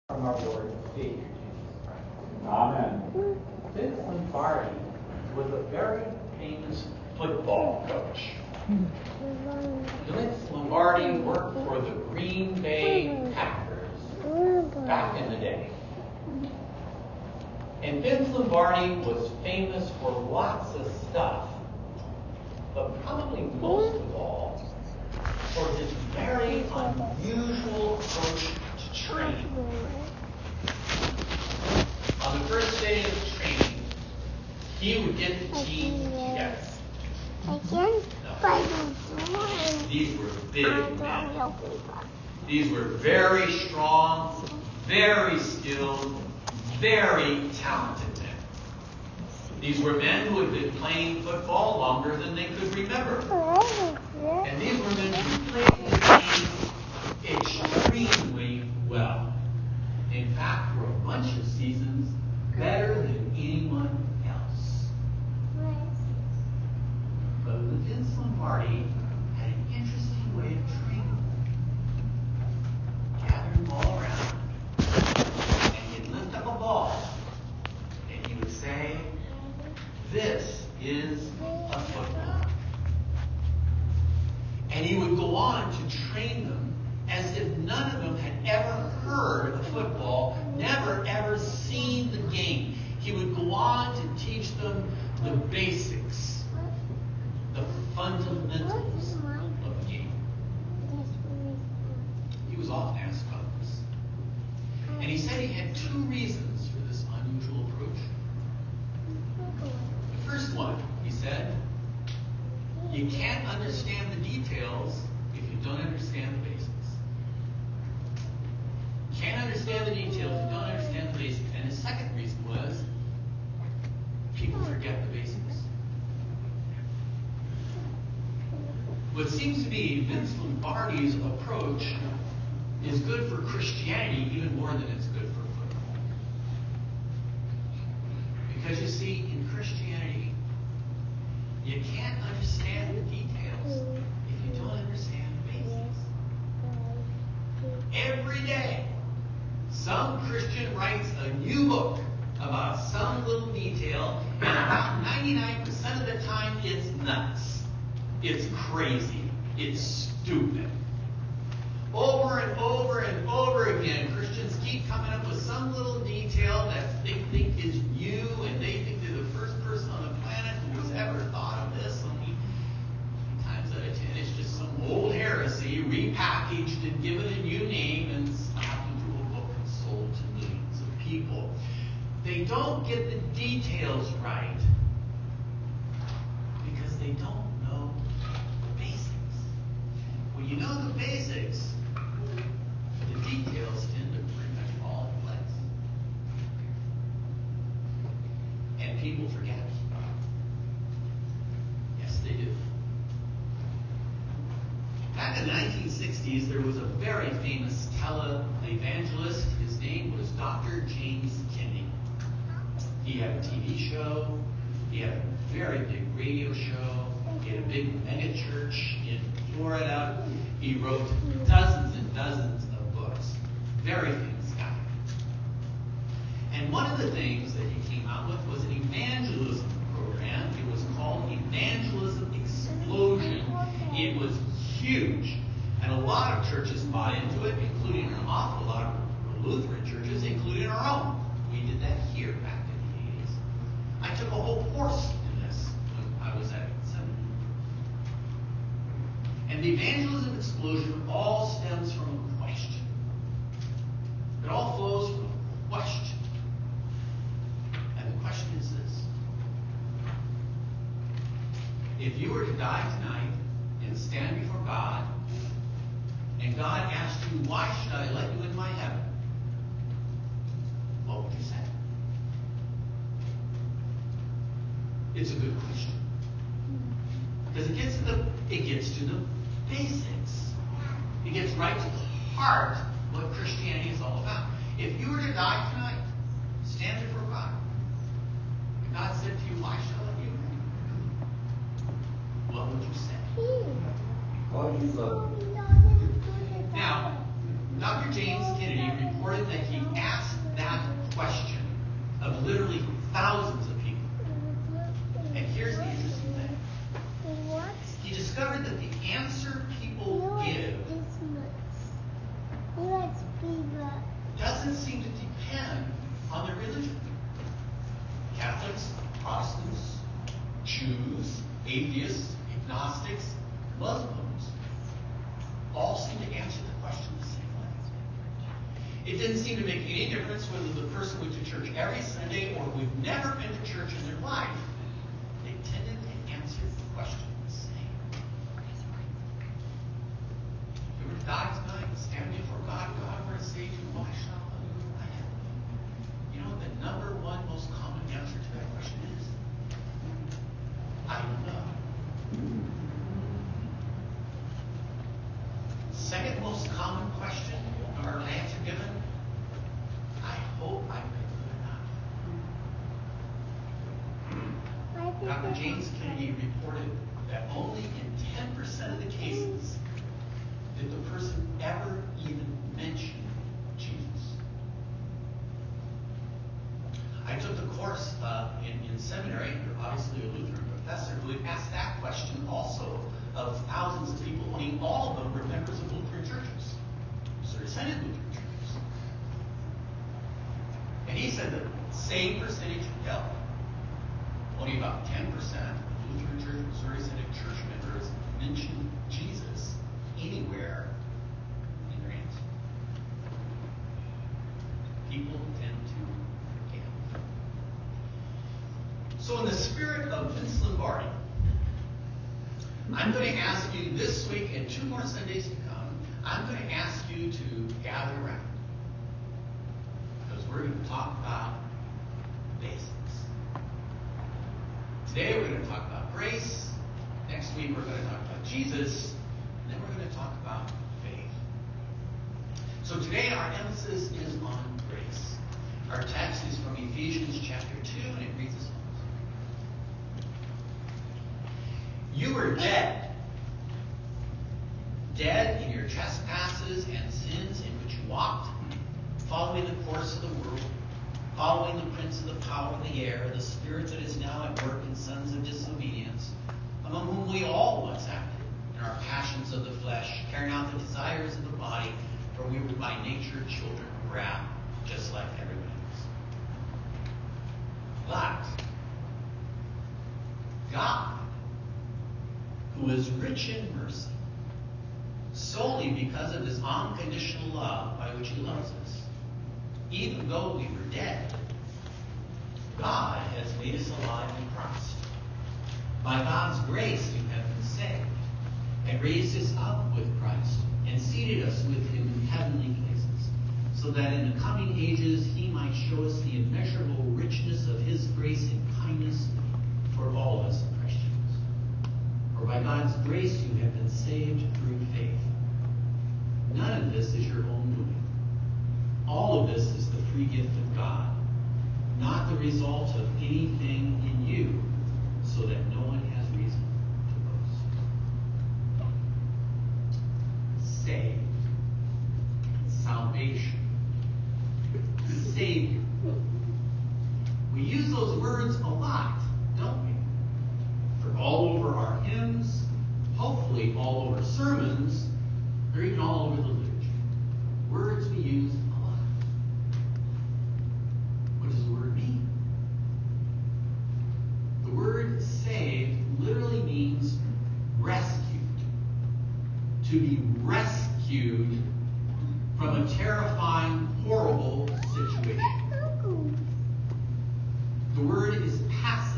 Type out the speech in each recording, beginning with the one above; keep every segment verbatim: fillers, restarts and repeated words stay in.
From our Lord and Savior, Jesus Christ. Amen. Vince Lombardi was a very famous football coach. Vince Lombardi worked for the Green Bay Packers back in the day. And Vince Lombardi was famous for lots of stuff, but probably most of all for his very unusual approach to training. On the first day of training, he would get the team together. No. These were big men. These were very strong, very skilled, very talented men. These were men who had been playing football longer than they could remember. And these were men who played the game extremely well. In fact, for a bunch of seasons, better than anyone else. But Vince Lombardi had an interesting way of training them. Gather them all around, and he'd lift up a ball, and he would say, "This is a football." And he would go on to train them as if none of them had ever heard of football, never ever seen the game. He would go on to teach them the basics, the fundamentals of the game. He was often asked about this. And he said he had two reasons for this unusual approach. The first one, he said, you can't understand the details if you don't understand the basics. You can't understand the details if you don't understand the basics. And his second reason was people forget the basics. What seems to be Vince Lombardi's approach is good for Christianity even more than it's good for football. Because you see, in Christianity, you can't understand the details if you don't understand the basics. Every day, some Christian writes a new book about some little detail, and about ninety-nine percent of the time it's nuts. It's crazy. It's stupid. Over and over and over again, Christians keep coming up with some little detail that they think is new, and they think they're the first person on the planet who has ever thought of this. Only times out of ten, it's just some old heresy repackaged and given a new name and slapped into a book and sold to millions of people. They don't get the details right because they don't know the basics. When you know the basics, the details tend to pretty much fall in place. And people forget. Yes, they do. Back in the nineteen sixties, there was a very famous televangelist. His name was Doctor James Kennedy. He had a T V show. He had a very big radio show. He had a big mega church in Florida. He wrote dozens and dozens of books. Very famous guy. And one of the things that he came out with was an evangelism program. It was called Evangelism Explosion. It was huge. And a lot of churches bought into it, including an awful lot of Lutheran churches, including our own. We did that here back in the eighties. I took a whole course in this when I was at seminary. And the evangelism explosion all stems from a question. It all flows from a question. And the question is this. If you were to die tonight and stand before God, and God asked you, why should I let you in my heaven? What would you say? It's a good question. Because it gets to the it gets to the basics. It gets right to the heart of what Christianity is all about. If you were to die tonight, stand before God, and God said to you, why should I let you in? What would you say? Oh, you love me. Now, Doctor James Kennedy reported that he doesn't seem to depend on their religion. Catholics, Protestants, Jews, atheists, agnostics, Muslims all seem to answer the question the same way. It didn't seem to make any difference whether the person went to church every Sunday or who'd never been to church in their life. They tended to answer the question the same. If you were to die tonight, stand before God, God, were to say to you, why shall I have? You know what the number one most common answer to that question is? I don't know. Second most common question or answer given, I hope I've been good enough. Doctor James Kennedy reported that only in ten percent of the cases did the person ever even mention Jesus. I took the course uh, in, in seminary, obviously a Lutheran professor, who had asked that question also of thousands of people. I mean, all of them were members of Lutheran churches. So they attended Lutheran churches. And he said the same percentage held. Only about ten percent of Lutheran Church Missouri Synod church members mentioned Jesus anywhere in their answer. People tend to forget. So in the spirit of Vince Lombardi, I'm going to ask you this week and two more Sundays to come, I'm going to ask you to gather around. Because we're going to talk about basics. Today we're going to talk about grace. Next week we're going to talk about Jesus. And then we're going to talk about faith. So today our emphasis is on grace. Our text is from Ephesians chapter two, and it reads as follows. You were dead. Dead in your trespasses and sins in which you walked, following the course of the world, following the prince of the power of the air, the spirit that is now at work in sons of disobedience, among whom we all once acted in our passions of the flesh, carrying out the desires of the body, for we were by nature children of wrath, just like everyone else. But God, who is rich in mercy, solely because of his unconditional love by which he loves us, even though we were dead, God has made us alive in Christ. By God's grace you have been saved, and raised us up with Christ, and seated us with him in heavenly places, so that in the coming ages he might show us the immeasurable richness of his grace and kindness toward all of us Christians. For by God's grace you have been saved through faith. None of this is your own doing. All of this is the free gift of God, not the result of anything in you, so that no one has reason to boast. Saved. Salvation. Savior. We use those words a lot, don't we? For all over our hymns, hopefully all over sermons, or even all over the liturgy. Words we use a lot. What does the word mean? The word saved literally means rescued. To be rescued from a terrifying, horrible situation. The word is passive.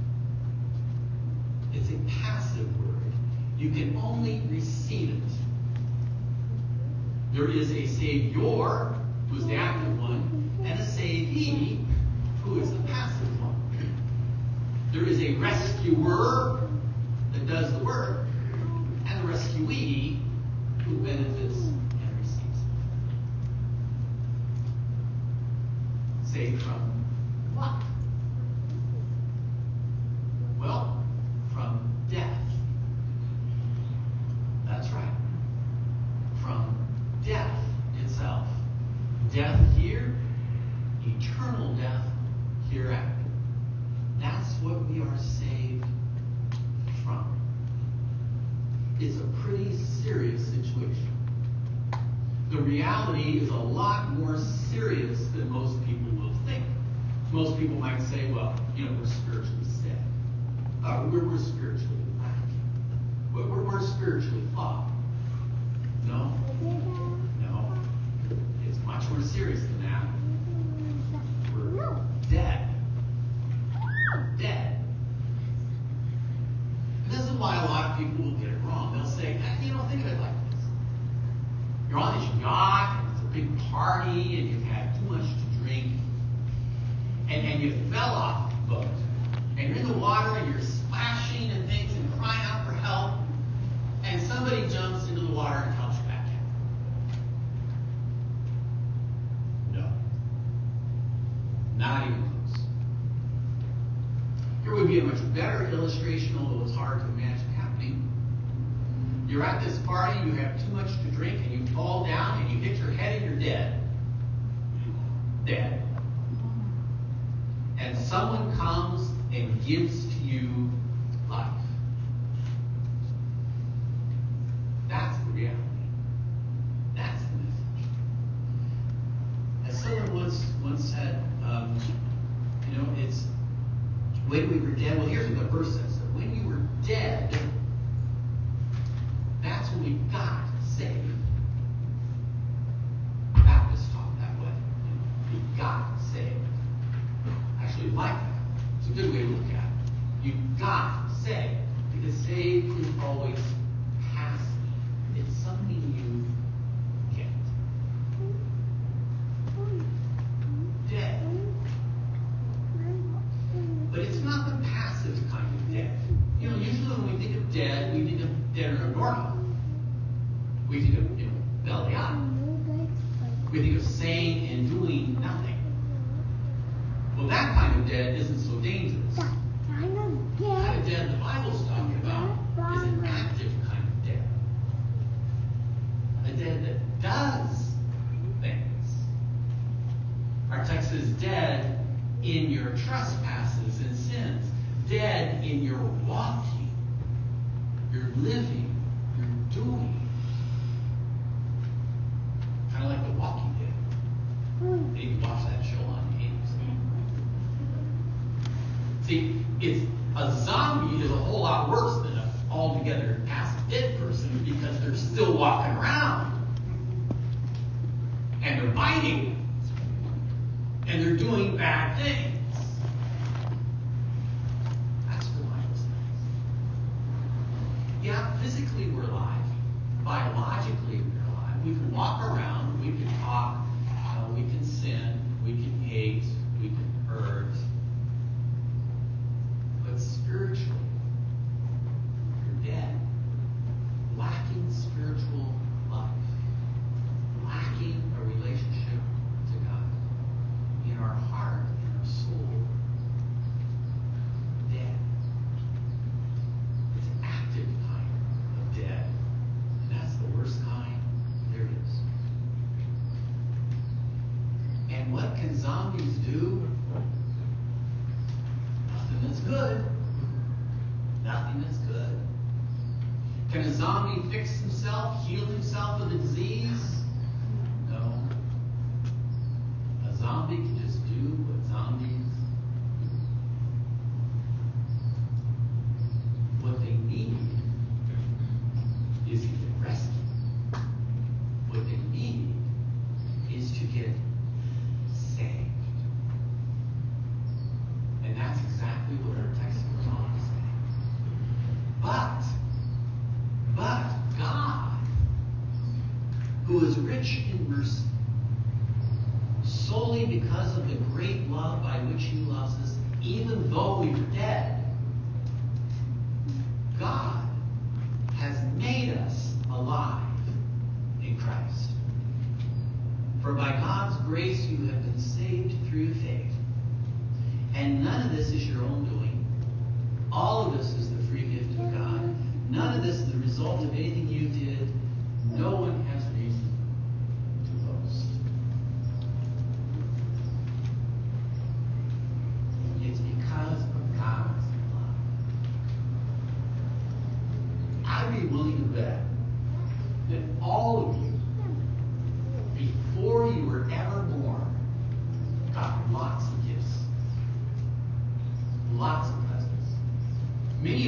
It's a passive word. You can only receive it. There is a Savior, who is the active one, and a Savee, who is the passive one. There is a rescuer that does the work, and the rescuee who benefits and receives it. Saved from what? Well, from death. That's right. From death itself. Death here, eternal death hereafter. That's what we are saved from. It's a pretty serious situation. The reality is a lot more serious people might say, well, you know, we're spiritually sick. Uh, we're, we're spiritually lacking. We're, we're, we're spiritually flawed. No. No. It's much more serious than that. We're dead. Dead. And this is why a lot of people will get it wrong. They'll say, you know, think of it like this. You're on this yacht, and it's a big party, and you've had too much to drink, and, and you fell off the boat. And you're in the water, and you're splashing and things, and crying out for help, and somebody jumps into the water and helps you back in. No. Not even close. Here would be a much better illustration, although it's hard to imagine happening. You're at this party, you have too much to drink, and you fall down, and you hit your head, and you're dead. Dead. And someone comes and gives to you life. That's the reality. That's the message. As someone once once said, um, you know, it's when we were dead. Well, here's what the verse says: that when you were dead, that's when we got saved. Baptists talk that way. You know, we got saved. Actually, like that. It's a good way to look at it. You got saved. Because saved is always passive. It's something you get. Dead. But it's not the passive kind of dead. You know, usually when we think of dead, we think of dead or dormant. We think of, you know, belly up. We think of saying and doing nothing. Well, that kind of dead isn't so dangerous. The kind of dead the Bible's talking about is an active kind of dead. A dead that does things. Our text says dead in your trespasses and sins. Dead in your walking. Your living. Your doing. Kind of like The Walking Dead. Maybe watch that show on A B C. See, it's a zombie is a whole lot worse than an altogether past dead person because they're still walking around. And they're biting. And they're doing bad things. That's what the Bible says. Yeah, physically we're alive. Biologically we're alive. We can walk around. We can talk. Uh, we can sin. We can hate. We can hurt. But spiritually, you're dead. Lacking spiritual life. Lacking a relationship to God. In our heart, in our soul. Dead. It's an active kind of dead. And that's the worst kind there is. And what can zombies do? Nothing that's good. Nothing that's good. Can a zombie fix himself, heal himself of a disease? No. A zombie can just do what zombies do. What they need is to get rescued. What they need is to get saved. And that's exactly what our text goes on to say. But, but God, who is rich in mercy, solely because of the great love by which He loves us, even though we were dead, God has made us alive in Christ. For by God's grace you have been saved through faith. And none of this is your own doing. All of this is the free gift of God. None of this is the result of anything you did. No one has reason to boast. It's because of God's love. I'd be willing to bet that all of you, before you were ever born, got lots of gifts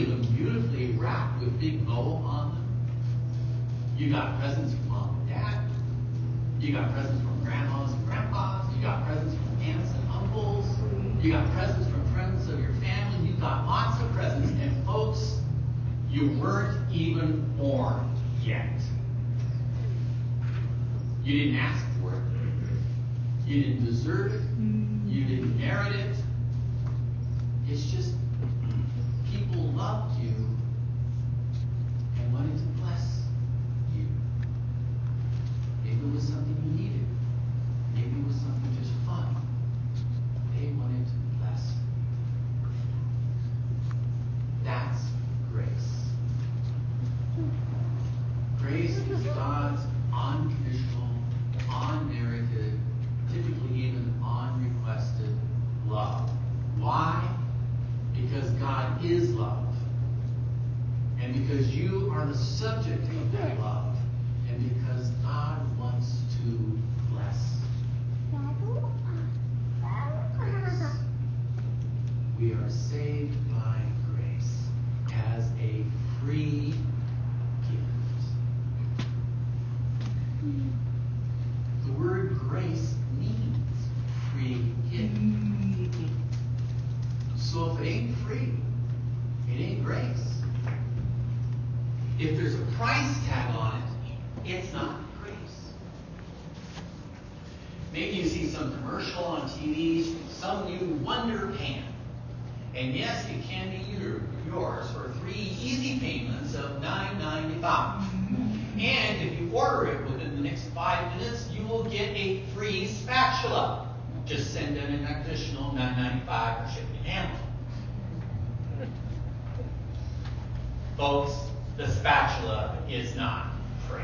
of them beautifully wrapped with big bow on them. You got presents from mom and dad. You got presents from grandmas and grandpas. You got presents from aunts and uncles. You got presents from friends of your family. You got lots of presents. And folks, you weren't even born yet. You didn't ask for it. You didn't deserve it. You didn't merit it. It's just people loved you and wanted to bless you. Maybe it was something you needed. Maybe it was something just fun. They wanted to bless you. That's grace. Grace is God's unconditional, unmerited, typically even unrequested love. Why? Because God is love. And because you are the subject of that love. And because God wants to bless grace. We are saved by grace as a free gift. The word grace means free gift. So if it ain't free, it ain't grace. If there's a price tag on it, it's not grace. Maybe you see some commercial on T V, some new Wonder Pan. And yes, it can be your, yours for three easy payments of nine ninety-five. And if you order it within the next five minutes, you will get a free spatula. Just send in an additional nine ninety-five for shipping and handling. Folks, the spatula is not free.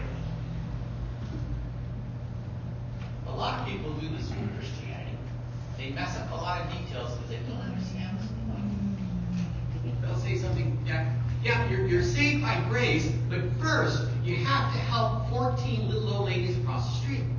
A lot of people do this with Christianity. They mess up a lot of details because they don't understand this point. They'll say something, yeah, yeah you're, you're saved by grace, but first you have to help fourteen little old ladies across the street.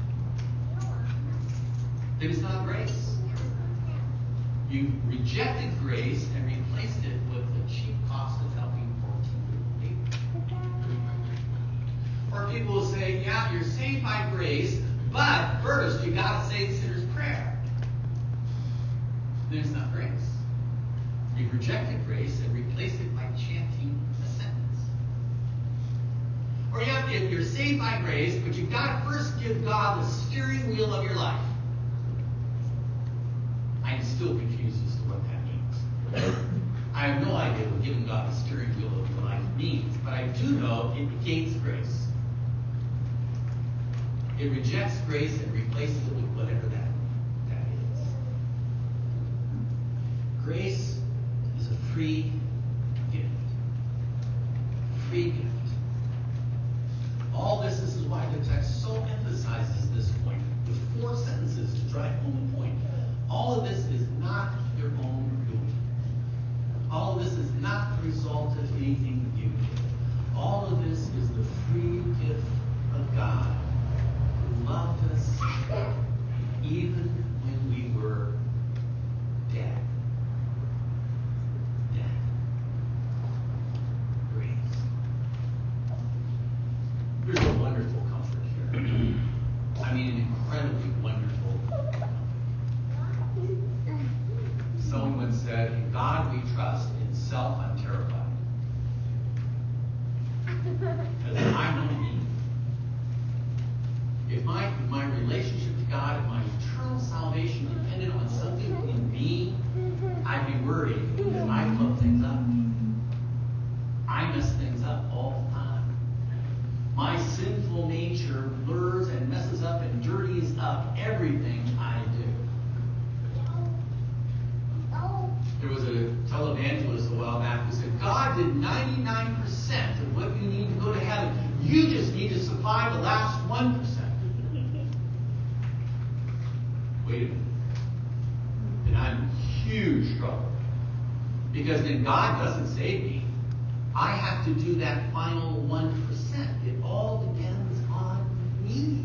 Then it's not grace. You rejected grace and replaced it with the cheap cost of helping fourteen little people. Or people will say, yeah, you're saved by grace, but first you got to say the sinner's prayer. Then it's not grace. You've rejected grace and replaced it by chanting a sentence. Or yeah, you're saved by grace, but you've got to first give God the steering wheel of your life. I'm still confused as to what that means. I have no idea what giving God the steering wheel of your life means, but I do know it negates grace. It rejects grace and replaces it with whatever that, that is. Grace is a free gift. Free gift. All this, this is why the text so emphasizes this point with four sentences to drive home the point. All of this is not your own doing. All of this is not the result of anything you did. All of this is the free gift of God who loved us even when we were dead. Dead. Grace. There's a wonderful comfort here. I mean, an incredibly wonderful comfort. Someone said, in God we trust, in self I'm terrified. Because I know me. If my, if my relationship to God and my eternal salvation depended on something in me, I'd be worried that I fuck things up. I mess things up all the time. My sinful nature blurs and messes up and dirties up everything I do. There was a televangelist a while back who said, God did ninety-nine percent of what you need to go to heaven. You just need to supply the last one percent. Wait a minute. Then I'm in huge trouble. Because then God doesn't save me. I have to do that final one percent. It all depends on me.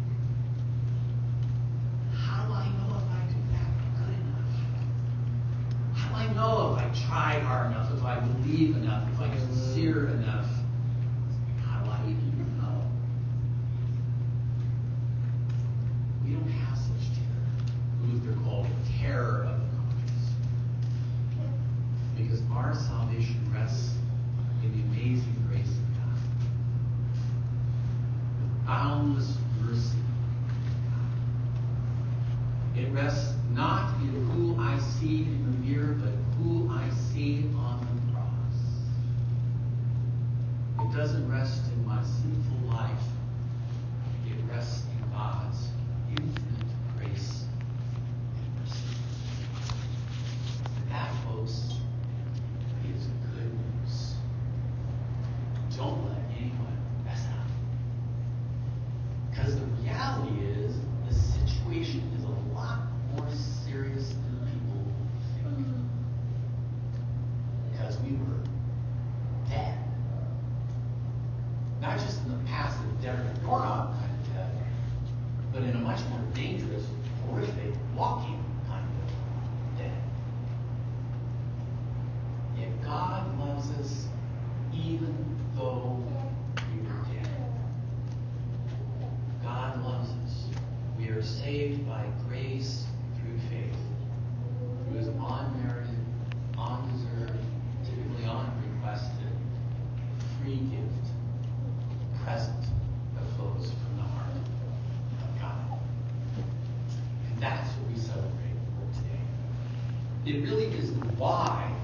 How do I know if I do that good enough? How do I know if I tried hard enough, if I believe believe enough, if I'm sincere enough, how do I even know? We don't have such terror. Luther called it terror of the conscience. Because our salvation rests in the amazing grace of God. The boundless mercy of God. It rests not in who I see in the mirror, but who I see on the cross. It doesn't rest in my sinful life. It rests in God's infinite grace and mercy. And that, folks, is good news. Don't let anyone mess it up. Because the reality is, the situation is a lot more serious than people think. Because we were dead. Not just in the passive, dead or doorknob kind of dead, but in a much more dangerous, horrific, walking kind of dead. Yet God loves us even though we were dead. God loves us. We are saved by grace through faith. It was unmerited, undeserved, typically unrequested, free gift, present that flows from the heart of God. And that's what we celebrate today. It really is the why